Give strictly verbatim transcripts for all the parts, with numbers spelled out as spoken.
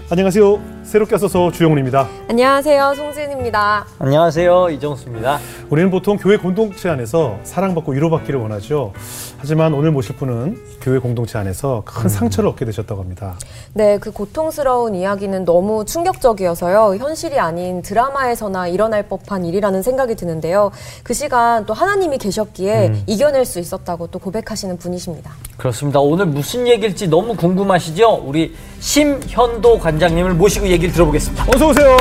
안녕하세요. 새롭게 와서서 주영훈입니다. 안녕하세요. 송지은입니다. 안녕하세요. 이정수입니다. 우리는 보통 교회 공동체 안에서 사랑받고 위로받기를 원하죠. 하지만 오늘 모실 분은 교회 공동체 안에서 큰 상처를 얻게 되셨다고 합니다. 네, 그 고통스러운 이야기는 너무 충격적이어서요. 현실이 아닌 드라마에서나 일어날 법한 일이라는 생각이 드는데요. 그 시간 또 하나님이 계셨기에 음. 이겨낼 수 있었다고 또 고백하시는 분이십니다. 그렇습니다. 오늘 무슨 얘기일지 너무 궁금하시죠? 우리 심현도 관장님을 모시고 얘기를 들어보겠습니다. 어서 오세요.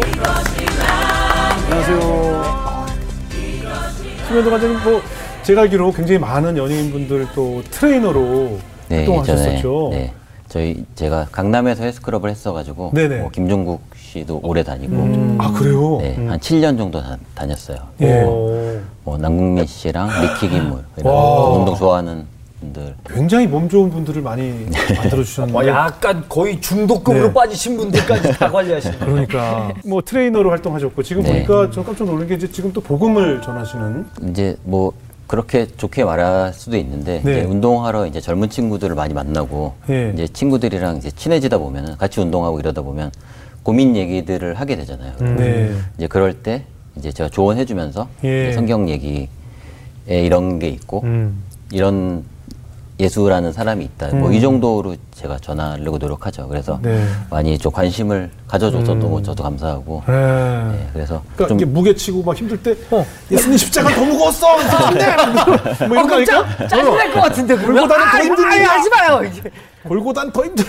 안녕하세요. 심현도 관장님, 뭐 제가 알기로 굉장히 많은 연예인분들 또 트레이너로 네, 활동하셨었죠. 네, 저희 제가 강남에서 헬스클럽을 했어가지고 뭐 김종국 씨도 오래 다니고. 음. 아 그래요? 네, 음. 한 칠 년 정도 다, 다녔어요. 예. 뭐, 뭐 남궁민 씨랑 리키 김물 이런 운동 좋아하는 분들. 굉장히 몸 좋은 분들을 많이 만들어 주셨는데. 와, 약간 거의 중독급으로 네. 빠지신 분들까지 다 관리하시는. 그러니까 뭐 트레이너로 활동하셨고 지금 네. 보니까 저 깜짝 놀란 게 이제 지금 또 복음을 전하시는. 이제 뭐 그렇게 좋게 말할 수도 있는데 네. 이제 운동하러 이제 젊은 친구들을 많이 만나고 네. 이제 친구들이랑 이제 친해지다 보면은 같이 운동하고 이러다 보면 고민 얘기들을 하게 되잖아요. 음. 네. 이제 그럴 때 이제 제가 조언해주면서 예. 성경 얘기에 이런 게 있고 음. 이런 예수라는 사람이 있다. 음. 뭐 이 정도로 제가 전하려고 노력하죠. 그래서 네. 많이 좀 관심을 가져줘서 음. 너무 저도 감사하고. 네. 네, 그래서 그러니까 좀 이게 무게 치고 막 힘들 때 어, 예수님 십자가 더 무거웠어. 뭐 이런 거 아닐까? 짜증날 것 같은데. 골고다는 더 힘든 아유, 하지 마요. 골고단 더 힘든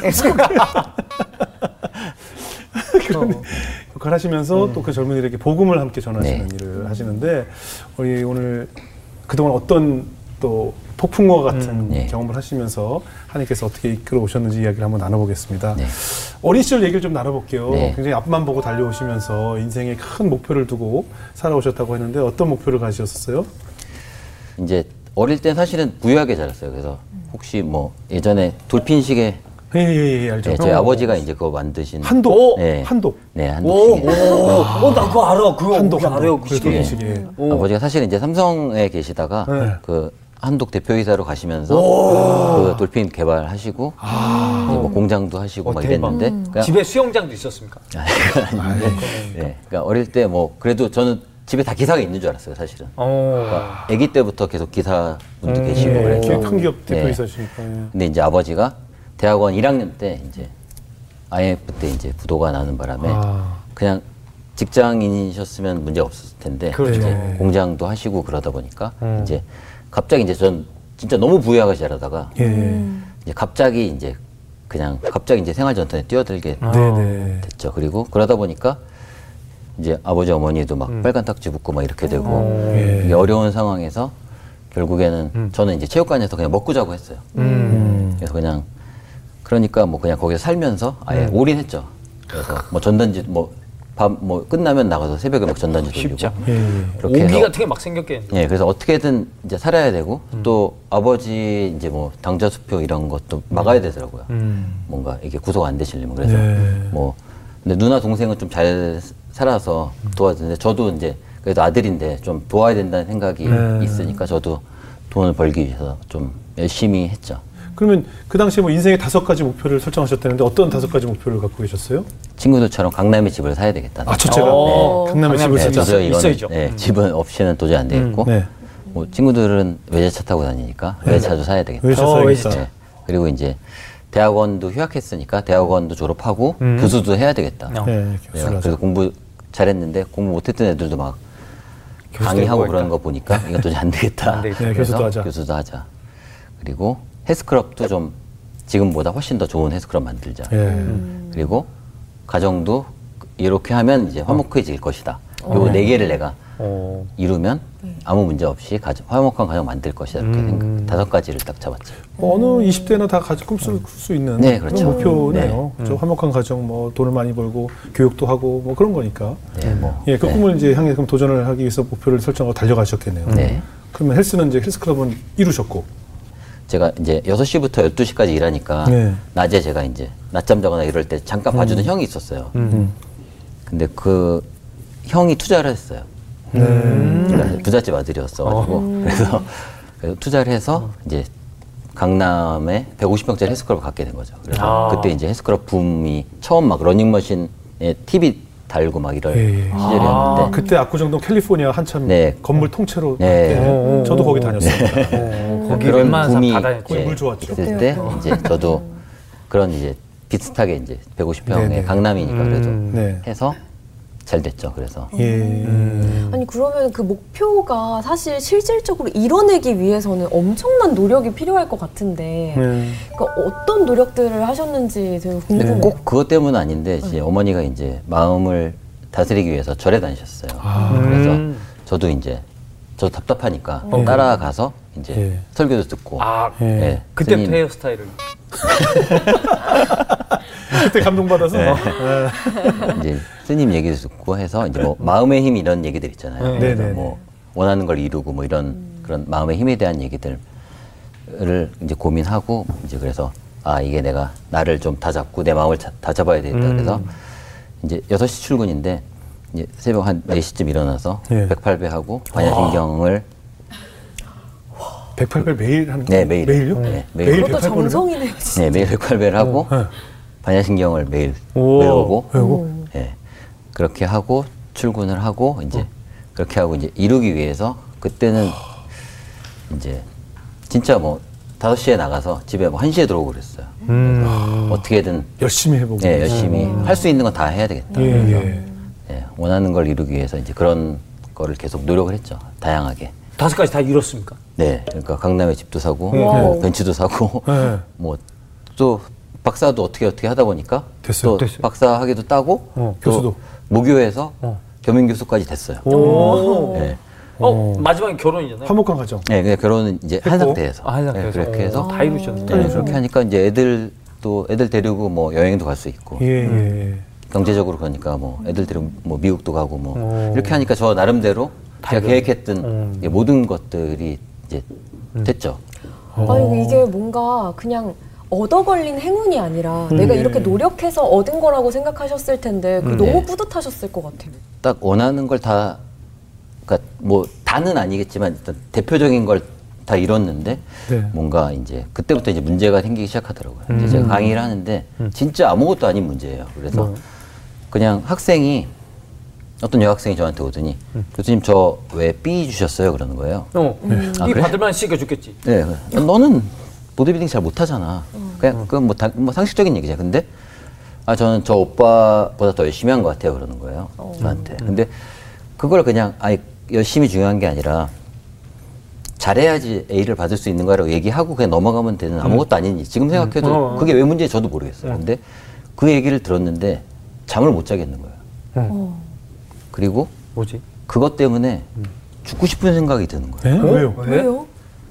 그런 어. 역할 하시면서 음. 또 그 젊은이들에게 복음을 함께 전하시는 네. 일을 하시는데 우리 오늘 그동안 어떤 또 폭풍과 같은 음. 네. 경험을 하시면서 하나님께서 어떻게 이끌어 오셨는지 이야기를 한번 나눠보겠습니다. 네. 어린 시절 얘기를 좀 나눠볼게요. 네. 굉장히 앞만 보고 달려오시면서 인생에 큰 목표를 두고 살아오셨다고 했는데 어떤 목표를 가지셨어요? 이제 어릴 때 사실은 부유하게 자랐어요. 그래서 혹시 뭐 예전에 돌핀시계 예예예 예, 알죠. 네, 저희 어. 아버지가 이제 그거 만드신 한독. 네. 한독. 네, 한독 시계. 어, 나 그거 알아. 그거 한독, 한독. 알아요. 그 시계. 네. 아버지가 사실 이제 삼성에 계시다가 네. 그 한독 대표이사로 가시면서 그 돌핀 개발하시고 아~ 이제 뭐 공장도 하시고 어, 막 이랬는데 음. 그러니까 집에 수영장도 있었습니까? 네, 그러니까 어릴 때 뭐 그래도 저는 집에 다 기사가 있는 줄 알았어요, 사실은. 그러니까 아기 때부터 계속 기사분도 음, 계시고 그래서 네, 큰 기업 대표이사시니까. 네. 근데 이제 아버지가 대학원 일 학년 때 이제 아이엠에프 때 이제 부도가 나는 바람에 아. 그냥 직장인이셨으면 문제 없었을 텐데 그렇죠. 이제 공장도 하시고 그러다 보니까 음. 이제 갑자기 이제 전 진짜 너무 부유하게 자라다가 예. 이제 갑자기 이제 그냥 갑자기 이제 생활전선에 뛰어들게 아. 됐죠. 그리고 그러다 보니까 이제 아버지 어머니도 막 음. 빨간 딱지 붙고 막 이렇게 되고 예. 이게 어려운 상황에서 결국에는 음. 저는 이제 체육관에서 그냥 먹고 자고 했어요. 음. 그래서 그냥 그러니까 뭐 그냥 거기서 살면서 아예 음. 올인했죠. 그래서 뭐 전단지 뭐 밥 뭐 끝나면 나가서 새벽에 막 전단지 돌리고 예. 그렇게 오기 해서, 같은 게 막 생겼겠네. 예, 그래서 어떻게든 이제 살아야 되고 음. 또 아버지 이제 뭐 당좌 수표 이런 것도 막아야 되더라고요. 음. 뭔가 이게 구속 안 되시려면 그래서 네. 뭐 근데 누나 동생은 좀 잘 살아서 도와주는데 저도 이제 그래도 아들인데 좀 도와야 된다는 생각이 네. 있으니까 저도 돈을 벌기 위해서 좀 열심히 했죠. 그러면 그 당시에 뭐 인생의 다섯 가지 목표를 설정하셨다는데 어떤 다섯 가지 목표를 갖고 계셨어요? 친구들처럼 강남에 집을 사야 되겠다. 아, 첫째가? 네. 강남에 집을 네, 사자. 있어야죠. 네, 음. 집은 없이는 도저히 안 되겠고 음, 네. 뭐 친구들은 외제차 타고 다니니까 네. 외제차도 사야 되겠다. 외제차 어, 사야겠다. 네. 그리고 이제 대학원도 휴학했으니까 대학원도 졸업하고 음. 교수도 해야 되겠다. 네, 네, 그래서 공부 잘했는데 공부 못했던 애들도 막 강의하고 그러는 거 보니까 이건 도저히 안 되겠다. 네, 그래서 교수도 하자. 교수도 하자. 그리고 헬스클럽도 좀 지금보다 훨씬 더 좋은 헬스클럽 만들자. 예. 음. 그리고 가정도 이렇게 하면 이제 화목해질 것이다. 요 네 개를 내가 어. 이루면 아무 문제 없이 가정, 화목한 가정 만들 것이다. 이렇게 음. 생각, 다섯 가지를 딱 잡았죠. 뭐 어느 이십 대나 다 가지 꿈꿀 수 있는 네, 그런 그렇죠. 목표네요. 네. 음. 화목한 가정, 뭐 돈을 많이 벌고 교육도 하고 뭐 그런 거니까. 네, 뭐. 예, 그 네. 꿈을 이제 향해 그럼 도전을 하기 위해서 목표를 설정하고 달려가셨겠네요. 네. 그러면 헬스는 이제 헬스클럽은 이루셨고. 제가 이제 여섯 시부터 열두 시까지 일하니까 네. 낮에 제가 이제 낮잠 자거나 이럴 때 잠깐 봐주는 음. 형이 있었어요. 음. 근데 그 형이 투자를 했어요. 음. 그러니까 부잣집 아들이었어가지고 음. 그래서 투자를 해서 이제 강남에 백오십 평짜리 헬스클럽을 갖게 된 거죠. 그래서 아. 그때 이제 헬스클럽 붐이 처음 막 러닝머신에 티비 달고 막 이런 예, 예. 시절이었는데 아, 그때 압구정동 캘리포니아 한참 네. 건물 통째로 네. 네. 저도 거기 다녔습니다. 어, 거기 그런 웬만한 사람 붐이 다 다녔지. 거기 물 좋았죠. 있을 때 이제 저도 그런 이제 비슷하게 이제 백오십 평의 네네. 강남이니까 그래도 음. 네. 해서 잘 됐죠. 그래서 예. 음. 아니 그러면 그 목표가 사실 실질적으로 이뤄내기 위해서는 엄청난 노력이 필요할 것 같은데 네. 그러니까 어떤 노력들을 하셨는지 되게 궁금해요. 꼭 그것 때문은 아닌데 이제 어머니가 이제 마음을 다스리기 위해서 절에 다니셨어요. 그래서 음. 저도 이제 저 답답하니까 어. 따라가서 이제 예. 설교도 듣고 아, 예. 예, 그때부터 스님, 헤어스타일을. 그때 감동받아서 네. 어. 이제 스님 얘기도 듣고 해서 이제 뭐 마음의 힘 이런 얘기들 있잖아요. 네. 그래서 네네네. 뭐 원하는 걸 이루고 뭐 이런 그런 마음의 힘에 대한 얘기들을 이제 고민하고 이제 그래서 아 이게 내가 나를 좀 다 잡고 내 마음을 자, 다 잡아야 되겠다. 음. 그래서 이제 여섯 시 출근인데 이제 새벽 한 네 시쯤 일어나서 예. 백팔 배 하고 반야신경을 백팔 배 매일 하는 네, 거예요? 매일. 매일요? 네, 매일. 매일 그것도 백팔 배를 정성이네요. 진짜. 네, 매일 백팔 배를 하고 네. 반야신경을 매일 오. 외우고 외우고? 예. 그렇게 하고 출근을 하고 이제 그렇게 하고 이제 이루기 위해서 그때는 이제 진짜 뭐 다섯 시에 나가서 집에 뭐 한 시에 들어오고 그랬어요. 음. 어떻게든 열심히 해보고. 예, 열심히 할 수 있는 건 다 해야 되겠다. 예, 그래서 예. 예, 원하는 걸 이루기 위해서 이제 그런 거를 계속 노력을 했죠. 다양하게. 다섯 가지 다 이뤘습니까? 네, 그러니까 강남에 집도 사고, 와우. 뭐 벤츠도 사고, 네. 뭐 또 박사도 어떻게 어떻게 하다 보니까 됐어요, 또 됐어요. 박사 학위도 따고, 어, 또 교수도. 모교에서 어. 겸임 교수까지 됐어요. 오. 네, 어, 마지막에 결혼이잖아요. 화목한 가정. 네, 근데 결혼은 이제 한 상태에서, 아, 한 상태에서. 네, 그렇게 해서 오, 다 이루셨네. 네, 그렇게 하니까 이제 애들 또 애들 데리고 뭐 여행도 갈 수 있고, 예, 예. 경제적으로 그러니까 뭐 애들 데리고 뭐 미국도 가고 뭐 오. 이렇게 하니까 저 나름대로 제가 이루었네. 계획했던 음. 이제 모든 것들이 이제 됐죠. 아니 이게 뭔가 그냥 얻어 걸린 행운이 아니라 내가 네. 이렇게 노력해서 얻은 거라고 생각하셨을 텐데 그 음, 너무 네. 뿌듯하셨을 것 같아요. 딱 원하는 걸 다, 그러니까 뭐 다는 아니겠지만 일단 대표적인 걸 다 이뤘는데 네. 뭔가 이제 그때부터 이제 문제가 생기기 시작하더라고요. 음. 이제 제가 강의를 하는데 진짜 아무것도 아닌 문제예요. 그래서 뭐. 그냥 학생이 어떤 여학생이 저한테 오더니 교수님 저 왜 B 주셨어요? 그러는 거예요. 어, 아, 이 그래? 받을 만한 씨가 좋겠지. 네, 너는 보디빌딩 잘 못하잖아. 그냥 그건 뭐, 다, 뭐 상식적인 얘기죠. 근데 아 저는 저 오빠보다 더 열심히 한 것 같아요. 그러는 거예요. 저한테. 근데 그걸 그냥 아니 열심히 중요한 게 아니라 잘해야지 A를 받을 수 있는 거라고 얘기하고 그냥 넘어가면 되는 아무것도 아닌 일. 지금 생각해도 어, 어. 그게 왜 문제인지 저도 모르겠어요. 근데 그 얘기를 들었는데 잠을 못 자겠는 거예요. 어. 그리고 뭐지? 그것 때문에 죽고 싶은 생각이 드는 거예요. 네? 왜요? 왜요?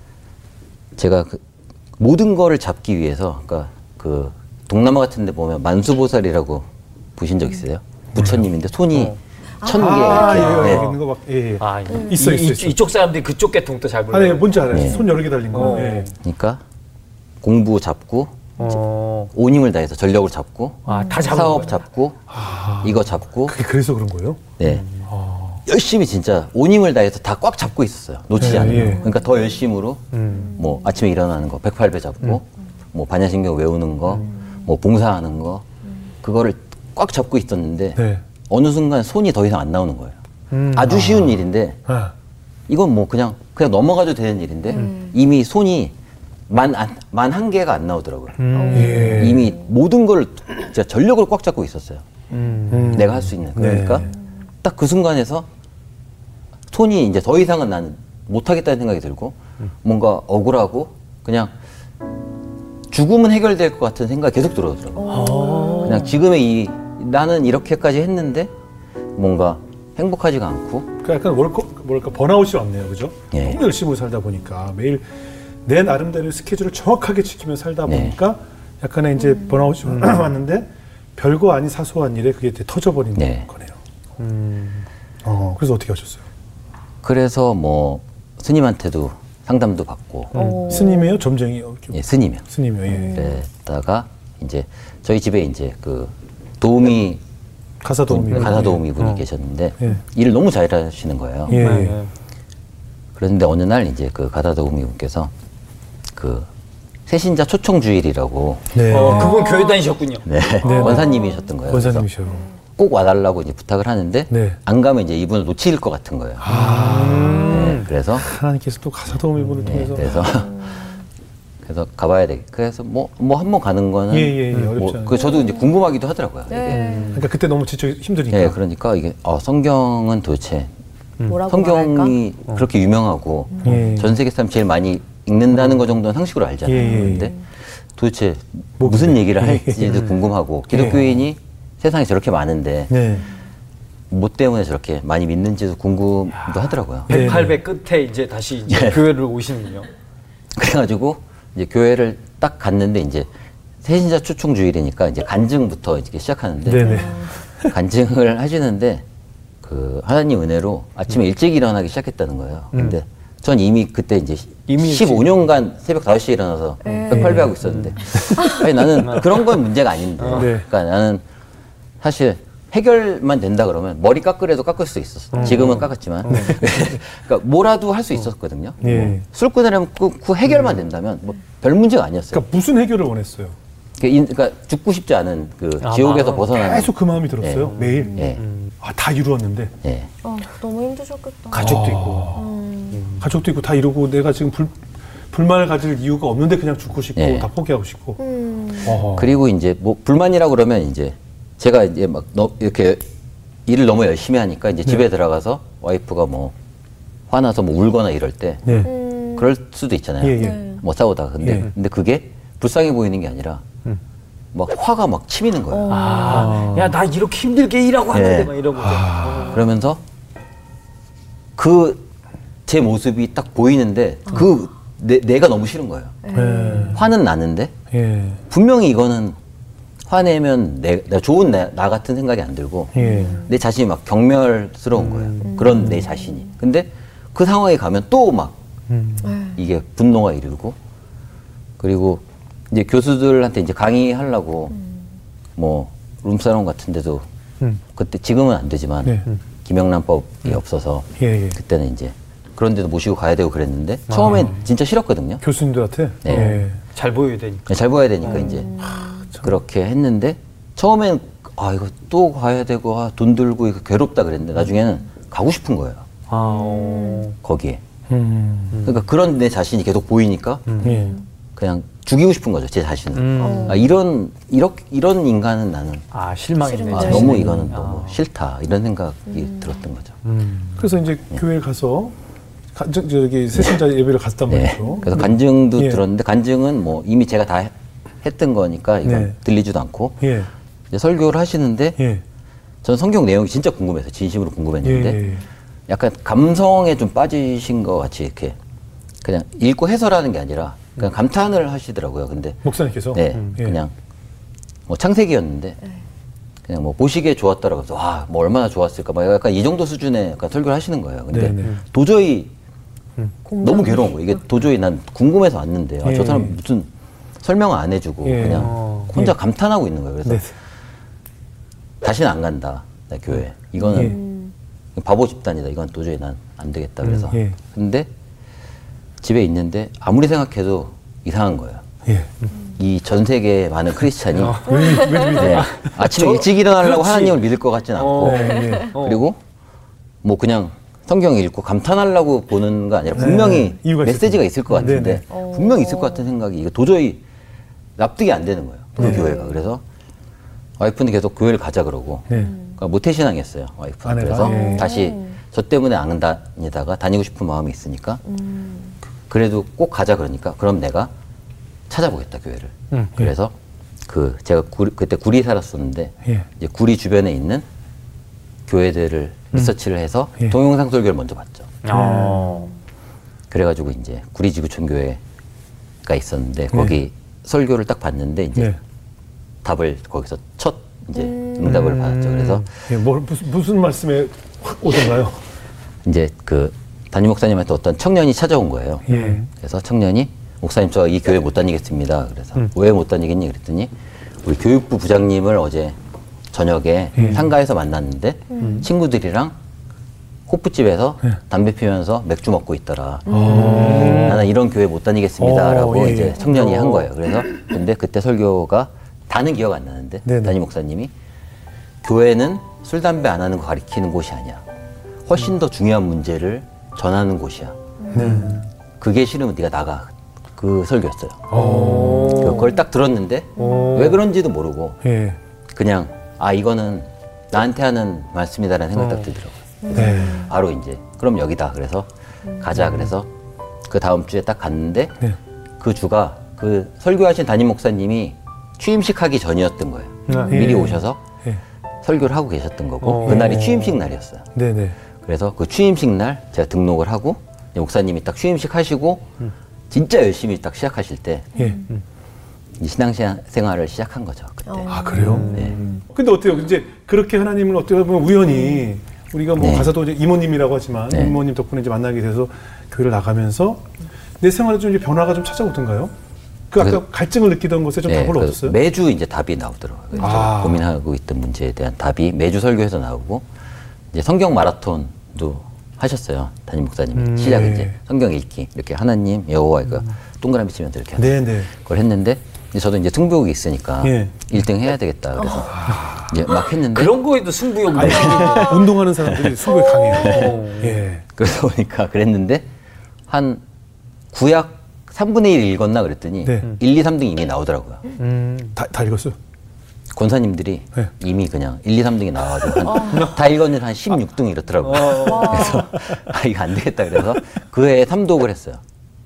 제가 그 모든 거를 잡기 위해서, 그러니까 그 동남아 같은 데 보면 만수보살이라고 보신 적 있어요? 부처님인데 손이 천 개 아, 이렇게. 예, 네. 여기 있는 거 막, 예, 예. 아, 있어, 이, 있어, 이, 있어. 이쪽 사람들이 그쪽 계통도 잘 몰라요. 아니, 뭔지 알아요. 네. 손 여러 개 달린 거. 어. 예. 그러니까 공부 잡고 어. 온 힘을 다해서 전력을 잡고 아, 다 잡은 사업 거예요? 잡고 이거 잡고 그게 그래서 그런 거예요? 네. 열심히 진짜 온 힘을 다해서 다 꽉 잡고 있었어요. 놓치지 네, 않고. 예. 그러니까 더 열심으로 음. 뭐 아침에 일어나는 거 백팔 배 잡고 뭐 반야신경 외우는 거 뭐 봉사하는 거 그거를 꽉 잡고 있었는데 네. 어느 순간 손이 더 이상 안 나오는 거예요. 음. 아주 쉬운 일인데 아. 이건 뭐 그냥 그냥 넘어가도 되는 일인데 이미 손이 만 만 한 개가 안 나오더라고요. 예. 이미 모든 걸 진짜 전력을 꽉 잡고 있었어요. 음. 내가 할 수 있는. 그러니까 네. 딱 그 순간에서 손이 이제 더 이상은 나는 못하겠다는 생각이 들고 뭔가 억울하고 그냥 죽으면 해결될 것 같은 생각이 계속 들어오더라고요. 그냥 지금의 이 나는 이렇게까지 했는데 뭔가 행복하지가 않고 그 약간 월커, 뭐랄까, 번아웃이 왔네요. 그죠? 예. 너무 열심히 살다 보니까 매일 내 나름대로 스케줄을 정확하게 지키며 살다 네. 보니까 약간의 이제 번아웃이 왔는데 별거 아닌 사소한 일에 그게 이제 터져버린 네. 거네요. 음. 어, 그래서 어떻게 하셨어요? 그래서 뭐 스님한테도 상담도 받고 어. 스님이에요? 점쟁이요? 예, 스님이요. 스님이요. 예. 그랬다가 이제 저희 집에 이제 그 도우미 가사 도우미. 가사 도우미 분이 어. 계셨는데 예. 일을 너무 잘하시는 거예요. 예. 네. 그런데 어느 날 이제 그 가사 도우미 분께서 그 새신자 초청주일이라고. 네. 어, 그분 교회 다니셨군요. 네. 네. 원사님이셨던 거예요. 원사님이셔. 꼭 와달라고 이제 부탁을 하는데 네. 안 가면 이제 이분을 놓칠 것 같은 거예요. 아. 네, 그래서 하나님께서 또 가사도움 이분을 네, 통해서. 그래서 그래서 가봐야 돼. 그래서 뭐 뭐 한 번 가는 거는 예, 예, 예, 어렵지 뭐, 않아요. 그 저도 이제 궁금하기도 하더라고요. 네. 이게. 그러니까 그때 너무 지쳐 힘드니까. 예, 그러니까 이게 어, 성경은 도대체 뭐라고 성경이 말할까? 그렇게 유명하고 예. 전 세계 사람 제일 많이 읽는다는 것 정도는 상식으로 알잖아요. 예, 예, 그런데 도대체 뭐 무슨 그래. 얘기를 예, 할지도 예. 궁금하고 기독교인이 세상에 저렇게 많은데 네. 뭐 때문에 저렇게 많이 믿는지도 궁금도 하더라고요. 네. 백팔 배 끝에 이제 다시 이제 예. 교회를 오시는군요. 그래가지고 이제 교회를 딱 갔는데 이제 새신자 초청 주일이니까 이제 간증부터 이렇게 시작하는데 네네. 간증을 하시는데 그 하나님 은혜로 아침에 일찍 일어나기 시작했다는 거예요. 근데 전 이미 그때 이제 이미 십오 년간 새벽 다섯 시에 일어나서 백팔 배 하고 있었는데 아니 나는 그런 건 문제가 아닌데 네. 그러니까 나는 사실 해결만 된다 그러면 머리 깎으래도 깎을 수 있었어. 지금은 깎았지만 그러니까 뭐라도 할 수 있었거든요. 예. 뭐 술 끊으려면 그, 그 해결만 된다면 뭐 별 문제가 아니었어요. 그러니까 무슨 해결을 원했어요? 그러니까, 인- 그러니까 죽고 싶지 않은 그 아, 지옥에서 마음. 벗어나는 계속 그 마음이 들었어요. 예. 매일. 예. 아, 다 이루었는데. 예. 어, 너무 힘드셨겠다. 가족도 있고. 가족도 있고 다 이루고 내가 지금 불, 불만을 가질 이유가 없는데 그냥 죽고 싶고 예. 다 포기하고 싶고. 음. 어허. 그리고 이제 뭐 불만이라 그러면 이제 제가 이제 막 너, 이렇게 일을 너무 열심히 하니까 이제 집에 들어가서 와이프가 뭐 화나서 뭐 울거나 이럴 때 네. 음. 그럴 수도 있잖아요. 예, 예. 네. 뭐 싸우다가 근데 예. 근데 그게 불쌍해 보이는 게 아니라 음. 막 화가 막 치미는 거예요. 아, 야, 나 이렇게 힘들게 일하고 하는데 예. 막 이러고. 어. 그러면서 그 제 모습이 딱 보이는데 그 내, 내가 너무 싫은 거예요. 예. 화는 나는데 예. 분명히 이거는 화내면 내, 내가 좋은 나, 나 같은 생각이 안 들고 예. 내 자신이 막 경멸스러운 거예요. 그런 내 자신이. 근데 그 상황에 가면 또 막 음. 이게 분노가 이르고 그리고 이제 교수들한테 이제 강의하려고 뭐 룸사롱 같은 데도 음. 그때 지금은 안 되지만 네. 김영란법이 없어서 예, 예. 그때는 이제 그런 데도 모시고 가야 되고 그랬는데 처음엔 진짜 싫었거든요. 교수님들한테. 네. 예. 잘 보여야 되니까. 잘 보여야 되니까 이제 그렇게 했는데 처음엔 아 이거 또 가야 되고 아, 돈 들고 이거 괴롭다 그랬는데 나중에는 가고 싶은 거예요. 아, 어. 거기에. 음. 그러니까 그런 내 자신이 계속 보이니까 예. 그냥 죽이고 싶은 거죠 제 자신을. 음. 아, 이런 이렇게 이런 인간은 나는 아, 실망했네. 싫은 아, 네. 너무 이거는 아. 너무 싫다 이런 생각이 들었던 거죠. 그래서 이제 교회에 가서 가, 저, 저기 새신자 예배를 갔단 네. 말이죠. 그래서 간증도 예. 들었는데 간증은 뭐 이미 제가 다 해- 했던 거니까 이건 네. 들리지도 않고 예. 이제 설교를 하시는데 예. 저는 성경 내용이 진짜 궁금해서 진심으로 궁금했는데 예, 예. 약간 감성에 좀 빠지신 것 같이 이렇게 그냥 읽고 해설하는 게 아니라 그냥 감탄을 하시더라고요. 근데 목사님께서. 네 음, 예. 그냥 뭐 창세기였는데 그냥 뭐 보시기에 좋았다라고 해서 와뭐 얼마나 좋았을까 막 약간 이 정도 수준의 약간 설교를 하시는 거예요. 근데 네, 네. 도저히 공감이. 너무 괴로운 거예요. 이게 도저히 난 궁금해서 왔는데 아, 예, 저 사람 예. 무슨 설명을 안 해주고 예. 그냥 어. 혼자 예. 감탄하고 있는 거예요. 그래서 네. 다시는 안 간다. 나 교회. 이거는 바보 집단이다. 이건 도저히 난 안 되겠다. 그래서 예. 근데 집에 있는데 아무리 생각해도 이상한 거예요. 예. 이 전 세계의 많은 크리스찬이 왜, 왜, 왜, 네. 아침에 일찍 일어나려고 그렇지. 하나님을 믿을 것 같진 않고 어. 예. 어. 그리고 뭐 그냥 성경 읽고 감탄하려고 보는 거 아니라 분명히 네, 이유가 메시지가 있을 있을 것 같은데 네네. 분명히 있을 것 같은 생각이 이거 도저히 납득이 안 되는 거예요. 그 네. 교회가. 그래서 와이프는 계속 교회를 가자 그러고 네. 그러니까 모태신앙이었어요. 와이프는. 아내가? 그래서 예. 다시 저 때문에 안 다니다가 다니고 싶은 마음이 있으니까 그래도 꼭 가자 그러니까 그럼 내가 찾아보겠다 교회를. 음, 예. 그래서 그 제가 구리, 그때 구리 살았었는데 예. 이제 구리 주변에 있는 교회들을 리서치를 해서 예. 동영상 설교를 먼저 봤죠. 어. 그래가지고 이제 구리 지구촌 교회가 있었는데 거기 설교를 딱 봤는데 이제 네. 답을 거기서 첫 이제 응답을 받았죠. 그래서 예. 뭐, 무슨, 무슨 말씀에 확 오던가요? 이제 그 담임 목사님한테 어떤 청년이 찾아온 거예요. 예. 그래서 청년이 목사님 저 이 교회 못 다니겠습니다. 그래서 왜 못 다니겠니? 그랬더니 우리 교육부 부장님을 어제 저녁에 상가에서 만났는데 친구들이랑 호프집에서 네. 담배 피우면서 맥주 먹고 있더라. 음. 나는 이런 교회 못 다니겠습니다라고 오, 예, 이제 예. 청년이 오. 한 거예요. 그래서 근데 그때 설교가 다는 기억 안 나는데 네네. 담임 목사님이 교회는 술 담배 안 하는 거 가리키는 곳이 아니야. 훨씬 더 중요한 문제를 전하는 곳이야. 네. 그게 싫으면 네가 나가. 그 설교였어요. 오. 그걸 딱 들었는데 오. 왜 그런지도 모르고 예. 그냥 아 이거는 나한테 하는 말씀이다라는 생각이 딱 들더라고요. 네. 바로 이제 그럼 여기다 그래서 가자 그래서 그 다음 주에 딱 갔는데 네. 그 주가 그 설교하신 담임 목사님이 취임식 하기 전이었던 거예요. 아, 미리 예. 오셔서 예. 설교를 하고 계셨던 거고 어. 그날이 취임식 날이었어요. 네네. 그래서 그 취임식 날 제가 등록을 하고 목사님이 딱 취임식 하시고 진짜 열심히 딱 시작하실 때 예. 이 신앙생활을 시작한 거죠. 그때. 아 그래요? 네. 근데 어때요? 이제 그렇게 하나님을 어떻게 보면 우연히 우리가 뭐 네. 가서도 이제 이모님이라고 하지만 네. 이모님 덕분에 이제 만나게 돼서 교회를 나가면서 내 생활에 좀 이제 변화가 좀 찾아오던가요? 그 아까 그래서- 갈증을 느끼던 것에 좀 네, 답을 그 얻었어요? 매주 이제 답이 나오더라고요. 그래서 아. 고민하고 있던 문제에 대한 답이 매주 설교에서 나오고 이제 성경 마라톤도 하셨어요. 담임 목사님이 음, 시작 네. 이제 성경 읽기 이렇게 하나님 여호와 이거 동그라미 치면서 이렇게 하는 네네. 그걸 했는데 이제 저도 이제 승부욕이 있으니까 예. 일 등 해야 되겠다 그래서 이제 막 했는데 그런 거에도 승부욕 아니, 나. 운동하는 사람들이 승부에 강해요. 예. 그러다 보니까 그랬는데 한 구약 삼분의 일 읽었나 그랬더니 네. 일, 이, 삼 등이 이미 나오더라고요. 다, 다 읽었어요? 권사님들이 네. 이미 그냥 일, 이, 삼 등이 나와가지고 한, 다 읽었는데 한 십육 등 이렇더라고요. 그래서 아 이거 안 되겠다 그래서 그 해에 삼독을 했어요.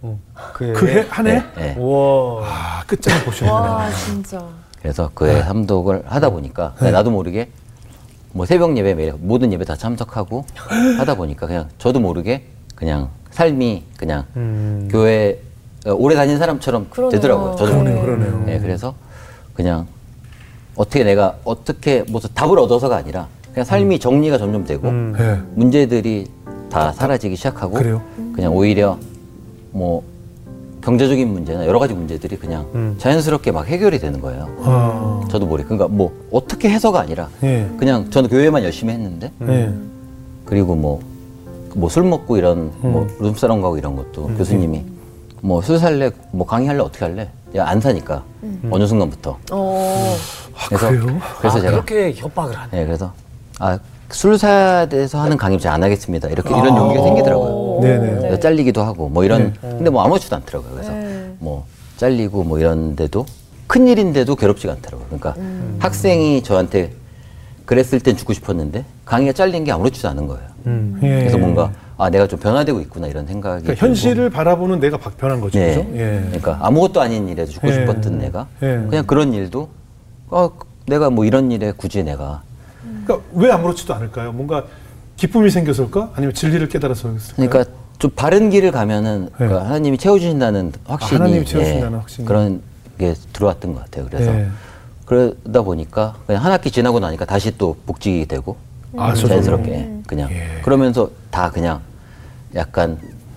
그 해? 한 해? 네, 네. 우와. 아, 끝장을 보셨구나. 와 진짜. 그래서 그 해 삼독을 하다 보니까 그냥 나도 모르게 뭐 새벽 예배 매일 모든 예배 다 참석하고 하다 보니까 그냥 저도 모르게 그냥 삶이 그냥 음. 교회 어, 오래 다닌 사람처럼 그러네요. 되더라고요. 저도 그러네요, 모르게. 그러네요. 네, 그래서 그냥 어떻게 내가 어떻게 무슨 답을 얻어서가 아니라 그냥 삶이 정리가 점점 되고 음. 네. 문제들이 다 사라지기 시작하고 그래요? 그냥 오히려 뭐 경제적인 문제나 여러 가지 문제들이 그냥 음. 자연스럽게 막 해결이 되는 거예요. 아. 저도 모르게 그러니까 뭐 어떻게 해서가 아니라 예. 그냥 저는 교회만 열심히 했는데 예. 그리고 뭐 뭐 술 먹고 이런 뭐 음. 룸사롱 가고 이런 것도 교수님이 뭐 술 살래 뭐 강의할래 어떻게 할래 야 안 사니까 어느 순간부터 어. 아, 그래서 그래요? 아, 그래서 제가 그렇게 협박을 하네. 네 그래서 아 술 사야 돼서 하는 강의 잘 안 하겠습니다 이렇게 이런 용기가 생기더라고요. 네네. 그래서 잘리기도 하고 뭐 이런 네. 근데 뭐 아무렇지도 않더라고요. 그래서 네. 뭐 잘리고 뭐 이런데도 큰 일인데도 괴롭지가 않더라고요. 그러니까 학생이 저한테 그랬을 땐 죽고 싶었는데 강의가 잘린 게 아무렇지도 않은 거예요. 음. 예. 그래서 뭔가 아 내가 좀 변화되고 있구나 이런 생각이 그러니까 현실을 바라보는 내가 박- 변한 거죠. 예. 그죠? 예. 그러니까 아무것도 아닌 일에도 죽고 예. 싶었던 내가 예. 그냥 그런 일도 어, 내가 뭐 이런 일에 굳이 내가 그러니까 왜 아무렇지도 않을까요? 뭔가 기쁨이 생겼을까? 아니면 진리를 깨달아서였을까요? 그러니까 좀 바른 길을 가면은 네. 그러니까 하나님이 채워주신다는 확신이 아, 하나님이 채워주신다는 확신이. 그런 게 들어왔던 것 같아요. 그래서 예. 그러다 보니까 그냥 한 학기 지나고 나니까 다시 또 복직이 되고 아, 저절로? 자연스럽게 그냥 예. 그러면서 다 그냥 약간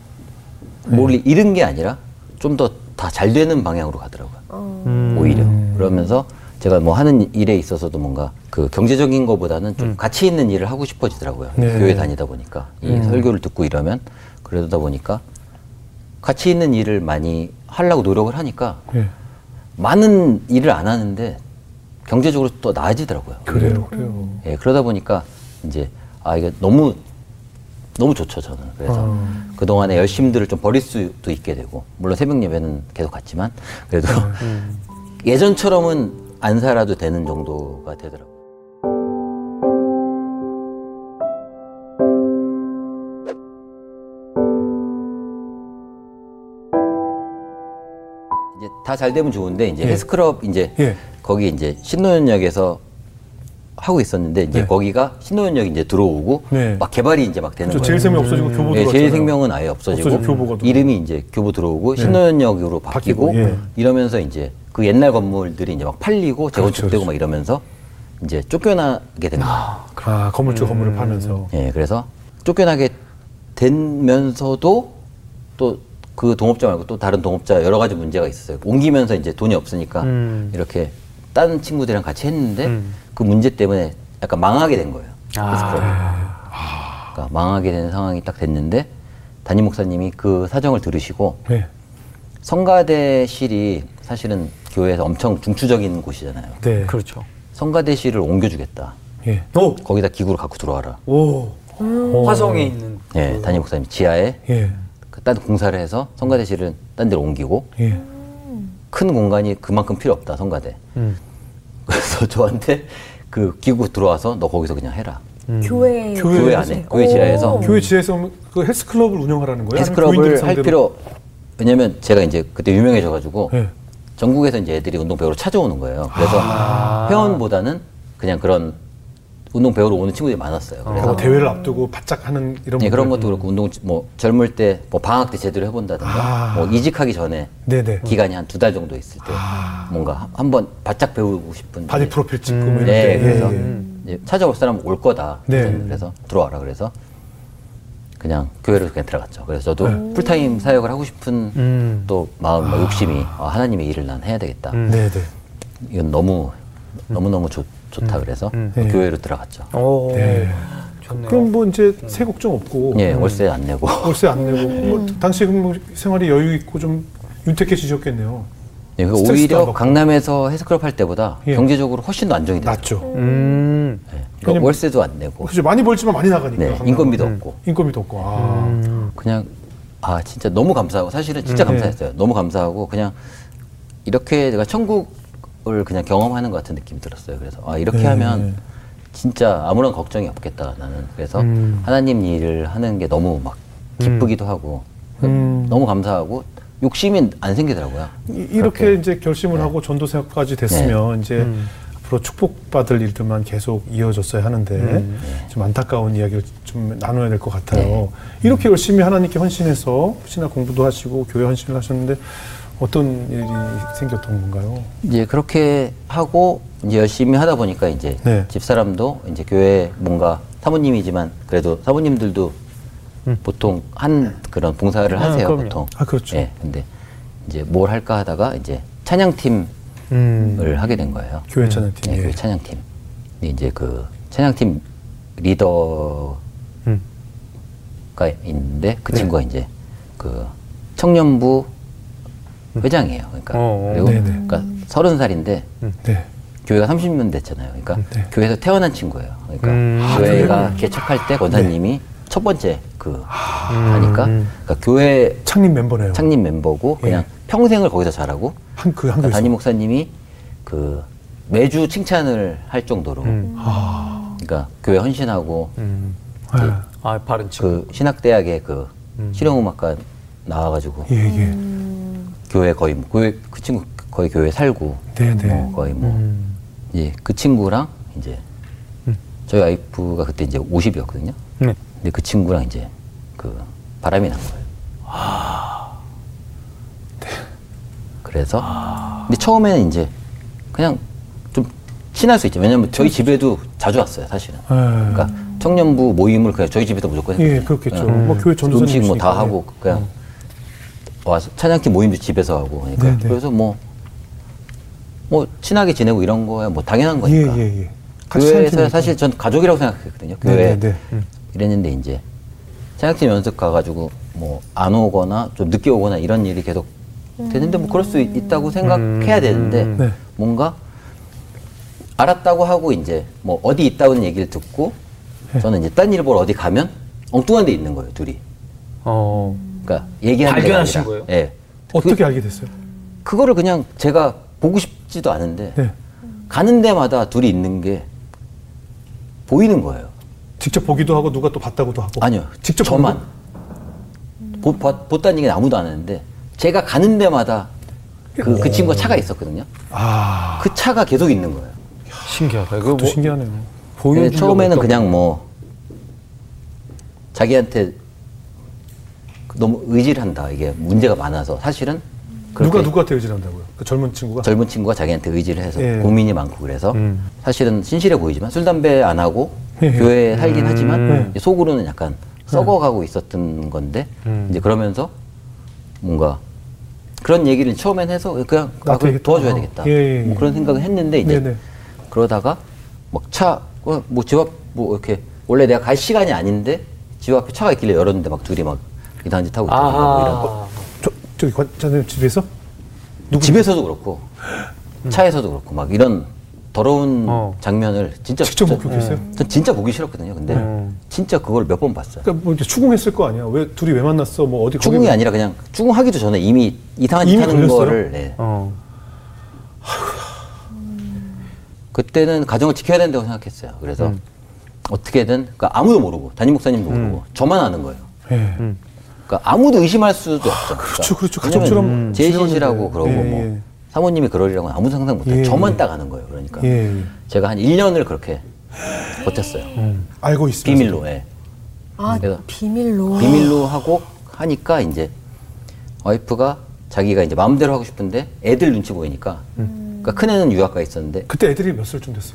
뭘 잃은 게 아니라 좀 더 다 잘 되는 방향으로 가더라고요. 음. 오히려 그러면서 제가 뭐 하는 일에 있어서도 뭔가 그 경제적인 것보다는 좀 가치 있는 일을 하고 싶어지더라고요. 음. 네. 교회 다니다 보니까 이 음. 설교를 듣고 이러면 그러다 보니까 가치 있는 일을 많이 하려고 노력을 하니까 예. 많은 일을 안 하는데 경제적으로 또 나아지더라고요. 그래요, 그래요. 예, 그러다 보니까 이제 아 이게 너무 너무 좋죠 저는. 그래서 어. 그 동안의 열심들을 좀 버릴 수도 있게 되고 물론 새벽 예배는 계속 갔지만 그래도 예전처럼은 안 살아도 되는 정도가 되더라고요. 이제 다 잘 되면 좋은데 이제 예. 헬스클럽 이제 예. 거기 이제 신노현역에서 하고 있었는데 이제 네. 거기가 신노현역이 이제 들어오고 네. 막 개발이 이제 막 되는 저 거예요. 제일생명 없어지고 교보 네, 들어왔잖아요. 제일생명은 아예 없어지고 없어지고 교보가 들어오고. 이름이 이제 교보 들어오고 네. 신노현역으로 바뀌고, 바뀌고, 예. 이러면서 이제 그 옛날 건물들이 이제 막 팔리고 재건축되고 그렇죠. 막 이러면서 이제 쫓겨나게 된 거예요. 아, 건물주 건물을 파면서. 예, 그래서 쫓겨나게 되면서도 또 그 동업자 말고 또 다른 동업자 여러 가지 문제가 있었어요. 옮기면서 이제 돈이 없으니까 음. 이렇게 다른 친구들이랑 같이 했는데 음. 그 문제 때문에 약간 망하게 된 거예요. 아. 헬스클럽이. 그러니까 망하게 되는 상황이 딱 됐는데 담임 목사님이 그 사정을 들으시고 네. 성가대실이 사실은 교회에서 엄청 중추적인 곳이잖아요. 네. 그렇죠. 성가대실을 옮겨주겠다. 예. 오. 거기다 기구를 갖고 들어와라. 오. 오. 화성에 있는. 예, 그... 담임 목사님 지하에 예. 그 딴 공사를 해서 성가대실을 딴 데로 옮기고 예. 큰 공간이 그만큼 필요 없다 성가대. 음. 그래서 저한테 그 기구 들어와서 너 거기서 그냥 해라. 음. 교회 교회, 교회 안에 교회 지하에서 교회 지하에서 그 헬스클럽을 운영하라는 거예요? 헬스클럽을 할 필요 왜냐면 제가 이제 그때 유명해져가지고 네. 전국에서 이제 애들이 운동 배우러 찾아오는 거예요. 그래서 아~ 회원보다는 그냥 그런 운동 배우러 오는 친구들이 많았어요. 그래서 뭐 대회를 앞두고 바짝 하는 이런 네, 그런 것도 그렇고 운동 뭐 젊을 때 뭐 방학 때 제대로 해본다든가 아~ 뭐 이직하기 전에 네네. 기간이 한 두 달 정도 있을 때 아~ 뭔가 한번 바짝 배우고 싶은 바디 프로필 찍고 음~ 뭐 네, 그래서 예. 이제 찾아올 사람 올 거다. 네. 그래서 들어와라. 그래서 그냥 교회로 그냥 들어갔죠. 그래서 저도 네. 풀타임 사역을 하고 싶은 음. 또 마음, 아. 욕심이 아, 하나님의 일을 난 해야 되겠다. 음. 네네. 이건 너무 음. 너무 너무 좋, 좋다 음. 그래서 음. 네. 교회로 들어갔죠. 오. 네. 좋네요. 그럼 뭐 이제 세 걱정 없고. 예, 음. 월세 안 내고. 월세 안 내고. 음. 뭐 당시 뭐 생활이 여유 있고 좀 윤택해지셨겠네요. 예, 오히려 강남에서 헬스클럽 할 때보다 예. 경제적으로 훨씬 더 안정이 됐죠. 낫죠. 음. 예, 그러니까 월세도 안 내고. 그렇죠. 많이 벌지만 많이 나가니까. 네, 인건비도 음. 없고. 인건비도 없고. 아. 음. 그냥 아 진짜 너무 감사하고 사실은 진짜 음. 감사했어요. 네. 너무 감사하고 그냥 이렇게 내가 천국을 그냥 경험하는 것 같은 느낌이 들었어요. 그래서 아 이렇게 네. 하면 진짜 아무런 걱정이 없겠다 나는. 그래서 음. 하나님 일을 하는 게 너무 막 기쁘기도 음. 하고 음. 너무 감사하고. 욕심이 안 생기더라고요. 이, 이렇게 그렇게. 이제 결심을 네. 하고 전도사역까지 됐으면 네. 이제 음. 앞으로 축복받을 일들만 계속 이어졌어야 하는데 음. 좀 안타까운 이야기를 좀 나눠야 될 것 같아요. 네. 이렇게 열심히 하나님께 헌신해서 신학 공부도 하시고 교회 헌신을 하셨는데 어떤 일이 생겼던 건가요? 이제 그렇게 하고 이제 열심히 하다 보니까 이제 네. 집사람도 이제 교회 뭔가 사모님이지만 그래도 사모님들도 음. 보통 한 그런 봉사를 아, 하세요. 그럼요. 보통. 아 그렇죠. 예, 근데 이제 뭘 할까 하다가 이제 찬양팀을 음. 하게 된 거예요. 교회 찬양팀. 예, 예. 교회 찬양팀. 근데 이제 그 찬양팀 리더가 음. 있는데 그 네. 친구가 이제 그 청년부 회장이에요. 그러니까 어, 그리고 그러니까 서른 살인데 음. 네. 교회가 삼십 년 됐잖아요. 그러니까 네. 교회에서 태어난 친구예요. 그러니까 음. 교회가 아, 개척할 때 권사님이 네. 첫 번째 그 하니까 음. 그러니까 교회 창립 mem버네요. 창립 멤버고 그냥 예. 평생을 거기서 자라고 한 그 그러니까 담임 목사님이 그 매주 칭찬을 할 정도로 음. 그러니까 교회 헌신하고 음. 그, 아 바른 친구 그 신학대학에 그 음. 실용음악과 나와가지고 예, 예. 음. 교회 거의 뭐 교회 그 친구 거의 교회 살고 네네. 뭐 거의 뭐 음. 예, 그 친구랑 이제 음. 저희 와이프가 그때 이제 오십이었거든요. 네. 근데 그 친구랑 이제 그 바람이 난 거예요. 아. 네. 그래서 아. 근데 처음에는 이제 그냥 좀 친할 수 있죠. 왜냐면 저희 집에도 자주 왔어요, 사실은. 네. 그러니까 청년부 모임을 그냥 저희 집에서 무조건 했거든요. 예, 그렇겠죠. 네. 뭐 교회 전도사님 음식 뭐 다 하고 그냥 음. 와서 찬양팀 모임도 집에서 하고 그러니까 네네. 그래서 뭐 뭐 친하게 지내고 이런 거야 뭐 당연한 거니까. 예, 예, 예. 교회에서 사실 전 가족이라고 생각했거든요. 교회 네네. 음. 이랬는데 이제 찬양팀 연습 가가지고 뭐 안 오거나 좀 늦게 오거나 이런 일이 계속 되는데 뭐 그럴 수 있다고 생각해야 되는데 음. 네. 뭔가 알았다고 하고 이제 뭐 어디 있다는 얘기를 듣고 네. 저는 이제 딴 일 보러 어디 가면 엉뚱한 데 있는 거예요, 둘이. 어. 그러니까 얘기하는 발견하신 거예요? 예. 어떻게 그, 알게 됐어요? 그거를 그냥 제가 보고 싶지도 않은데 네. 가는 데마다 둘이 있는 게 보이는 거예요. 직접 보기도 하고 누가 또 봤다고도 하고. 아니요. 직접 저만. 보, 보, 봤다는 얘기는 아무도 안 했는데 제가 가는 데마다 그, 그 친구가 차가 있었거든요. 아. 그 차가 계속 있는 거예요. 신기하다. 그것도 뭐, 신기하네요. 근데 처음에는 그냥 뭐 자기한테 너무 의지를 한다. 이게 문제가 많아서 사실은 누가 누구한테 의지를 한다고요? 그 젊은 친구가? 젊은 친구가 자기한테 의지를 해서 예. 고민이 많고 그래서 음. 사실은 신실해 보이지만 술 담배 안 하고 예. 교회에 살긴 음. 하지만 예. 속으로는 약간 썩어가고 있었던 건데 음. 이제 그러면서 뭔가 그런 얘기를 처음엔 해서 그냥 아, 그래, 도와줘야 되겠다. 예, 예, 예. 뭐 그런 생각을 했는데 이제 네네. 그러다가 막 차 뭐 집 앞 뭐 이렇게 원래 내가 갈 시간이 아닌데 집 앞에 차가 있길래 열었는데 막 둘이 막 이상한 짓 하고 있더라고요. 뭐 이런 거. 저, 저기 관장님 집에서? 누구 집에서도 그렇고 음. 차에서도 그렇고 막 이런 더러운 어. 장면을 진짜 직접 목격했어요? 전 진짜 보기 싫었거든요. 근데 음. 진짜 그걸 몇 번 봤어요. 그러니까 뭐 이제 추궁했을 거 아니야? 왜 둘이 왜 만났어? 뭐 어디 추궁이 거기... 아니라 그냥 추궁하기도 전에 이미 이상한 짓 이미 하는 걸렸어요? 거를 네. 어. 그때는 가정을 지켜야 된다고 생각했어요. 그래서 음. 어떻게든 그러니까 아무도 모르고 담임 목사님도 음. 모르고 저만 아는 거예요. 예. 음. 그러니까 아무도 의심할 수도 없죠. 그렇죠, 그렇죠. 왜냐면 가족처럼 제 짓이라고 그러고 예, 뭐 예. 사모님이 그러리라고는 아무 상상 못해요. 예, 저만 예. 딱 아는 거예요. 그러니까 예, 예. 제가 한 일 년을 그렇게 버텼어요. 음. 알고 있으면서 비밀로. 예. 아, 비밀로. 비밀로 하고 하니까 이제 와이프가 자기가 이제 마음대로 하고 싶은데 애들 눈치 보이니까 음. 그러니까 큰애는 유학가 있었는데 그때 애들이 몇 살쯤 됐어요?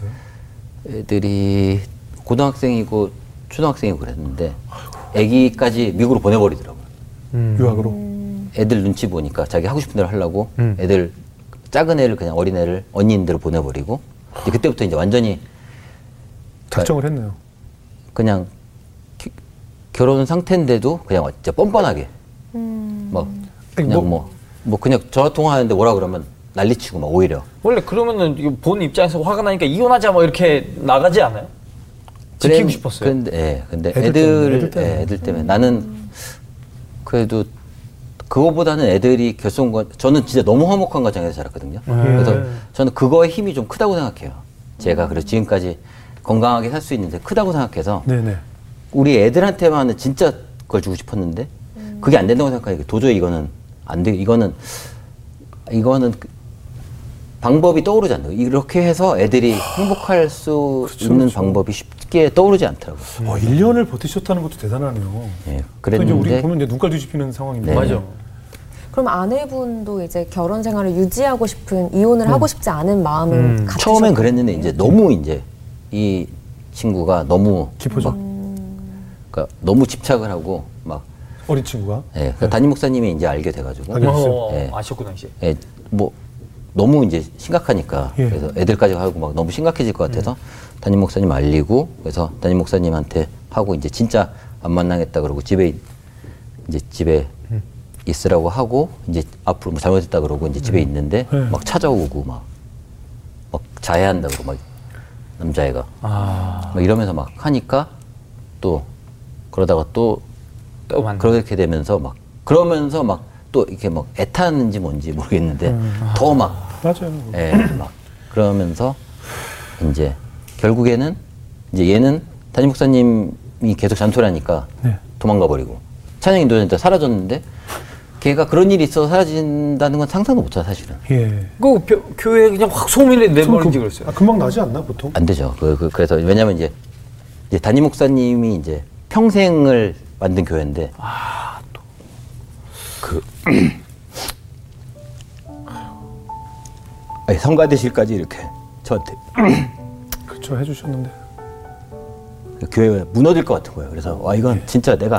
애들이 고등학생이고 초등학생이고 그랬는데 애기까지 미국으로 보내버리더라고요. 음. 유학으로? 애들 눈치 보니까 자기 하고 싶은 대로 하려고 음. 애들 작은 애를 그냥 어린애를 언니인대로 보내버리고 이제 그때부터 이제 완전히 작정을 했네요. 그냥 기, 결혼 상태인데도 그냥 진짜 뻔뻔하게 음. 막 그냥 뭐, 뭐, 뭐 그냥 전화 통화하는데 뭐라 그러면 난리치고 막 오히려 원래 그러면은 이거 본 입장에서 화가 나니까 이혼하자 뭐 이렇게 나가지 않아요? 지키고 그래, 싶었어요. 근데, 예, 근데 애들 애들 때문에, 애들 때문에. 예, 애들 때문에 나는 그래도 그거보다는 애들이 결손과 저는 진짜 너무 화목한 가정에서 자랐거든요. 음. 그래서 저는 그거의 힘이 좀 크다고 생각해요. 제가 그래서 지금까지 건강하게 살 수 있는데 크다고 생각해서 네네. 우리 애들한테만은 진짜 그걸 주고 싶었는데 그게 안 된다고 생각하니까 도저히 이거는 안 돼. 이거는 이거는 그 방법이 떠오르지 않아요. 이렇게 해서 애들이 행복할 수 그렇죠, 있는 그렇죠. 방법이 쉽게 떠오르지 않더라고요. 어, 일 년을 버티셨다는 것도 대단하네요. 예, 또 이제 우리 그랬는데 보면 이제 눈깔 뒤집히는 상황인데. 네. 맞아. 그럼 아내분도 이제 결혼 생활을 유지하고 싶은, 이혼을 하고 싶지 않은 마음을 음. 갖으셨 처음엔 그랬는데 이제 너무 이제 이 친구가 너무 깊어져. 막, 그러니까 너무 집착을 하고 막 어린 친구가. 예, 그러니까 담임 목사님이 이제 알게 돼가지고 알게 됐어요. 어, 예. 아셨구나 이제. 예, 뭐 너무 이제 심각하니까 예. 그래서 애들까지 하고 막 너무 심각해질 것 같아서 담임 목사님 알리고 그래서 담임 목사님한테 하고 이제 진짜 안 만나겠다 그러고 집에 이제 집에 음. 있으라고 하고 이제 앞으로 뭐 잘못했다 그러고 이제 집에 있는데 네. 막 찾아오고 막 막 자해한다 그러고 막 남자애가 아. 막 이러면서 막 하니까 또 그러다가 또 또 만나. 그렇게 되면서 막 그러면서 막 또 이렇게 막 애타는지 뭔지 모르겠는데 더 막 맞아요. 예, 막 그러면서 이제 결국에는 이제 얘는 담임 목사님이 계속 잔소리하니까 네. 도망가 버리고 찬양 인도자한테 사라졌는데 걔가 그런 일이 있어서 사라진다는 건 상상도 못해 사실은 예. 그 교- 교회에 그냥 확 소문이 내버리지 그랬어요. 아, 금방 나지 않나 보통? 안 되죠. 그, 그, 그래서 왜냐면 이제, 이제 담임 목사님이 이제 평생을 만든 교회인데 아, 또 그 아니, 성가대실까지 이렇게 저한테 그렇죠. 해주셨는데. 교회가 무너질 것 같은 거예요. 그래서 와 이건 진짜 내가